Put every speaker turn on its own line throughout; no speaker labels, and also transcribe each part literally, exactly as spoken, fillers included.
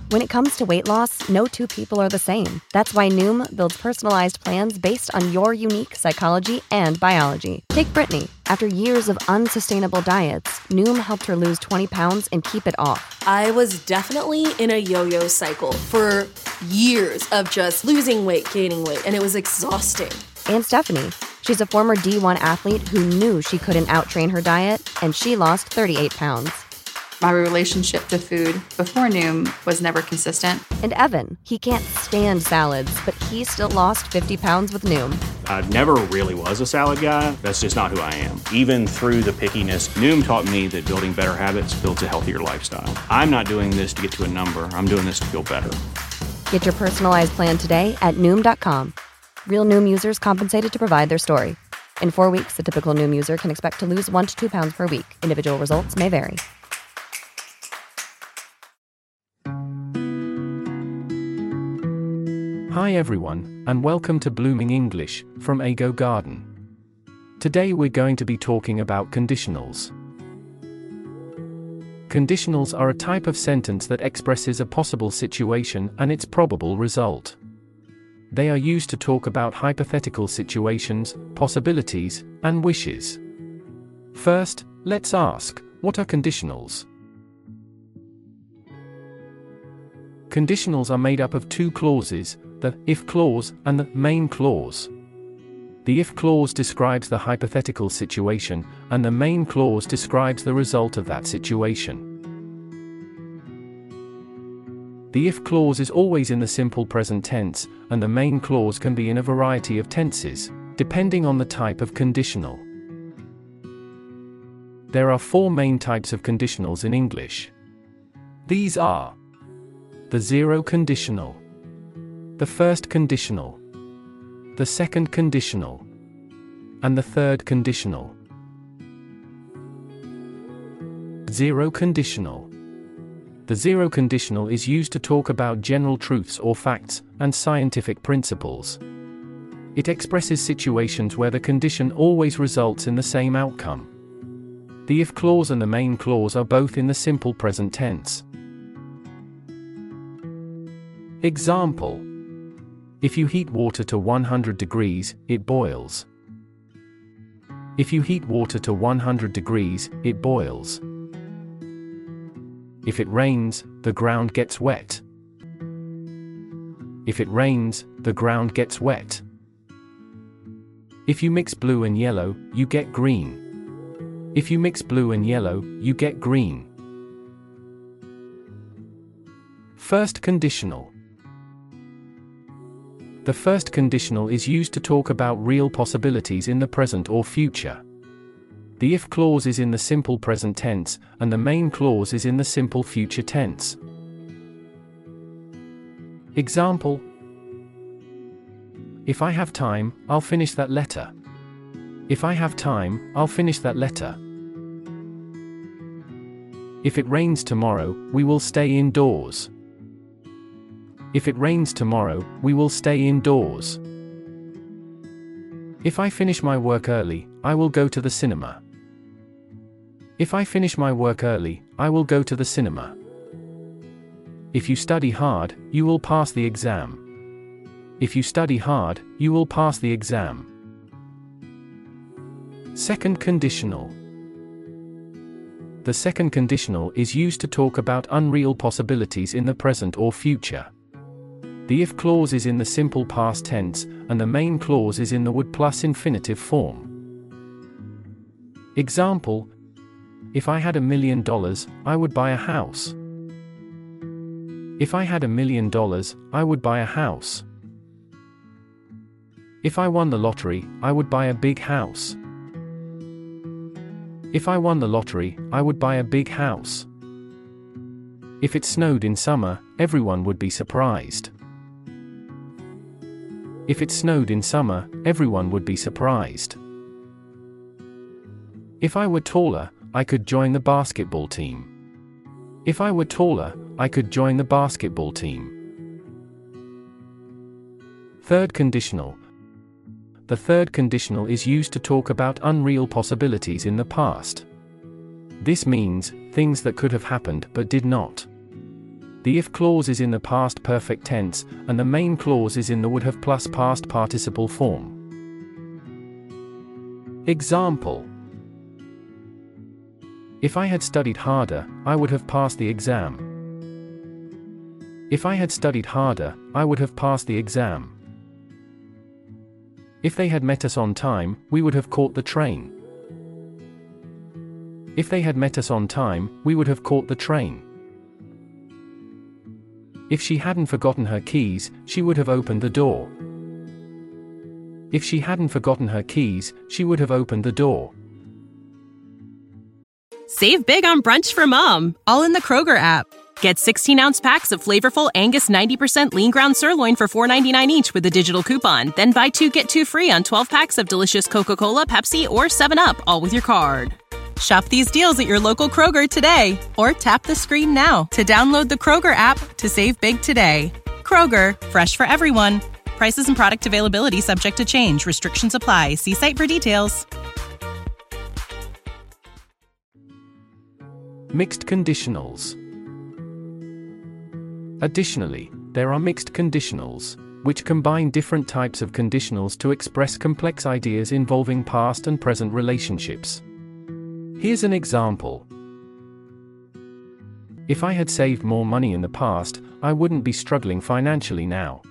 When it comes to weight loss, no two people are the same. That's why Noom builds personalized plans based on your unique psychology and biology. Take Brittany. After years of unsustainable diets, Noom helped her lose twenty pounds and keep it off.
I was definitely in a yo-yo cycle for years of just losing weight, gaining weight, and it was exhausting.
And Stephanie. She's a former D one athlete who knew she couldn't outtrain her diet, and she lost thirty-eight pounds.
My relationship to food before Noom was never consistent.
And Evan, he can't stand salads, but he still lost fifty pounds with Noom.
I never really was a salad guy. That's just not who I am. Even through the pickiness, Noom taught me that building better habits builds a healthier lifestyle. I'm not doing this to get to a number. I'm doing this to feel better.
Get your personalized plan today at Noom dot com. Real Noom users compensated to provide their story. In four weeks, the typical Noom user can expect to lose one to two pounds per week. Individual results may vary.
Hi everyone, and welcome to Blooming English from Ago Garden. Today we're going to be talking about conditionals. Conditionals are a type of sentence that expresses a possible situation and its probable result. They are used to talk about hypothetical situations, possibilities, and wishes. First, let's ask, what are conditionals? Conditionals are made up of two clauses, the if clause and the main clause. The if clause describes the hypothetical situation, and the main clause describes the result of that situation. The if clause is always in the simple present tense, and the main clause can be in a variety of tenses, depending on the type of conditional. There are four main types of conditionals in English. These are the zero conditional, the first conditional, the second conditional, and the third conditional. Zero conditional. The zero conditional is used to talk about general truths or facts, and scientific principles. It expresses situations where the condition always results in the same outcome. The if clause and the main clause are both in the simple present tense. Example: if you heat water to one hundred degrees, it boils. If you heat water to one hundred degrees, it boils. If it rains, the ground gets wet. If it rains, the ground gets wet. If you mix blue and yellow, you get green. If you mix blue and yellow, you get green. First conditional. The first conditional is used to talk about real possibilities in the present or future. The if clause is in the simple present tense, and the main clause is in the simple future tense. Example: if I have time, I'll finish that letter. If I have time, I'll finish that letter. If it rains tomorrow, we will stay indoors. If it rains tomorrow, we will stay indoors. If I finish my work early, I will go to the cinema. If I finish my work early, I will go to the cinema. If you study hard, you will pass the exam. If you study hard, you will pass the exam. Second conditional. The second conditional is used to talk about unreal possibilities in the present or future. The if clause is in the simple past tense, and the main clause is in the would plus infinitive form. Example: if I had a million dollars, I would buy a house. If I had a million dollars, I would buy a house. If I won the lottery, I would buy a big house. If I won the lottery, I would buy a big house. If it snowed in summer, everyone would be surprised. If it snowed in summer, everyone would be surprised. If I were taller, I could join the basketball team. If I were taller, I could join the basketball team. Third conditional. The third conditional is used to talk about unreal possibilities in the past. This means things that could have happened but did not. The if clause is in the past perfect tense, and the main clause is in the would have plus past participle form. Example: if I had studied harder, I would have passed the exam. If I had studied harder, I would have passed the exam. If they had met us on time, we would have caught the train. If they had met us on time, we would have caught the train. If she hadn't forgotten her keys, she would have opened the door. If she hadn't forgotten her keys, she would have opened the door.
Save big on brunch for mom, all in the Kroger app. Get sixteen-ounce packs of flavorful Angus ninety percent lean ground sirloin for four ninety-nine each with a digital coupon. Then buy two, get two free on twelve packs of delicious Coca-Cola, Pepsi, or seven up, all with your card. Shop these deals at your local Kroger today, or tap the screen now to download the Kroger app to save big today. Kroger, fresh for everyone. Prices and product availability subject to change. Restrictions apply. See site for details.
Mixed conditionals. Additionally, there are mixed conditionals, which combine different types of conditionals to express complex ideas involving past and present relationships. Here's an example. If I had saved more money in the past, I wouldn't be struggling financially now.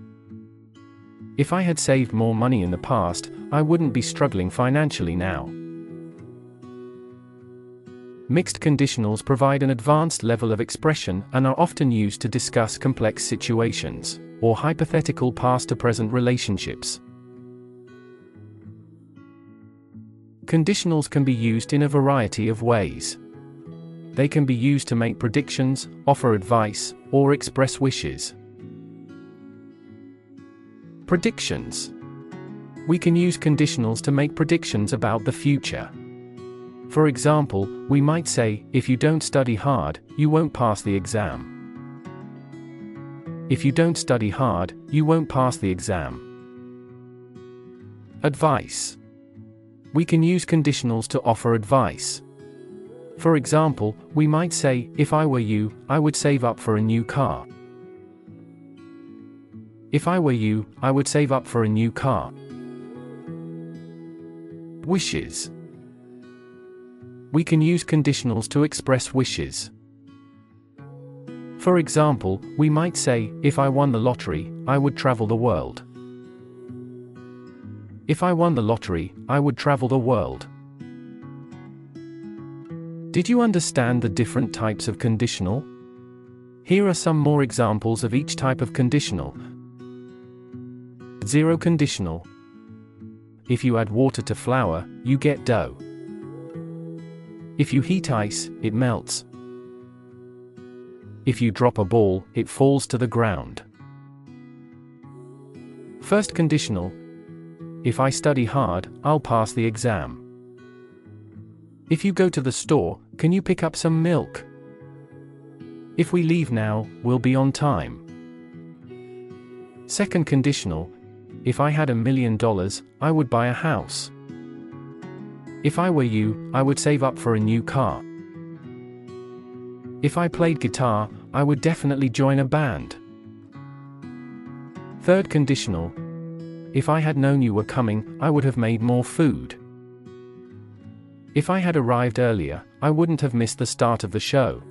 If I had saved more money in the past, I wouldn't be struggling financially now. Mixed conditionals provide an advanced level of expression and are often used to discuss complex situations, or hypothetical past-to-present relationships. Conditionals can be used in a variety of ways. They can be used to make predictions, offer advice, or express wishes. Predictions. We can use conditionals to make predictions about the future. For example, we might say, if you don't study hard, you won't pass the exam. If you don't study hard, you won't pass the exam. Advice. We can use conditionals to offer advice. For example, we might say, if I were you, I would save up for a new car. If I were you, I would save up for a new car. Wishes. We can use conditionals to express wishes. For example, we might say, if I won the lottery, I would travel the world. If I won the lottery, I would travel the world. Did you understand the different types of conditional? Here are some more examples of each type of conditional. Zero conditional. If you add water to flour, you get dough. If you heat ice, it melts. If you drop a ball, it falls to the ground. First conditional. If I study hard, I'll pass the exam. If you go to the store, can you pick up some milk? If we leave now, we'll be on time. Second conditional. If I had a million dollars, I would buy a house. If I were you, I would save up for a new car. If I played guitar, I would definitely join a band. Third conditional. If I had known you were coming, I would have made more food. If I had arrived earlier, I wouldn't have missed the start of the show.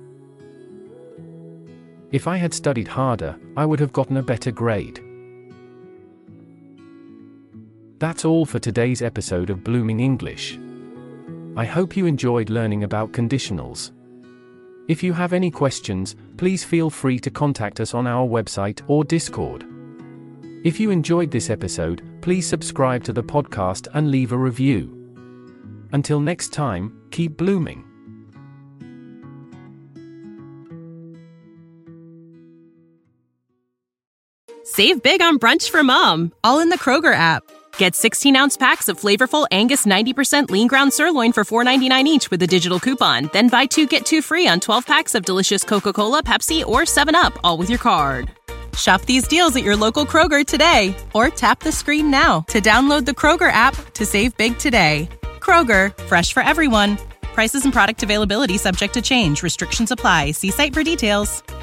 If I had studied harder, I would have gotten a better grade. That's all for today's episode of Blooming English. I hope you enjoyed learning about conditionals. If you have any questions, please feel free to contact us on our website or Discord. If you enjoyed this episode, please subscribe to the podcast and leave a review. Until next time, keep blooming.
Save big on brunch for mom, all in the Kroger app. Get sixteen-ounce packs of flavorful Angus ninety percent lean ground sirloin for four ninety-nine each with a digital coupon. Then buy two, get two free on twelve packs of delicious Coca-Cola, Pepsi, or seven up, all with your card. Shop these deals at your local Kroger today, or tap the screen now to download the Kroger app to save big today. Kroger, fresh for everyone. Prices and product availability subject to change. Restrictions apply. See site for details.